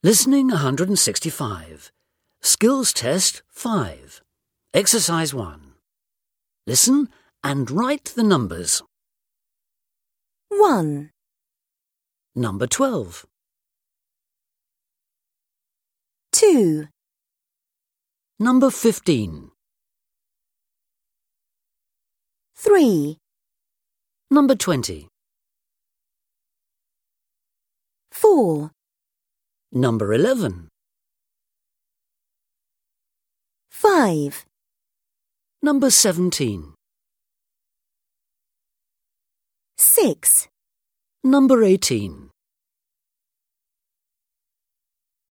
Listening 165. Skills Test 5. Exercise 1. Listen and write the numbers. 1, Number 12. 2, Number 15. 3, Number 20. 4, Number 11. 5, Number 17. 6, Number 18.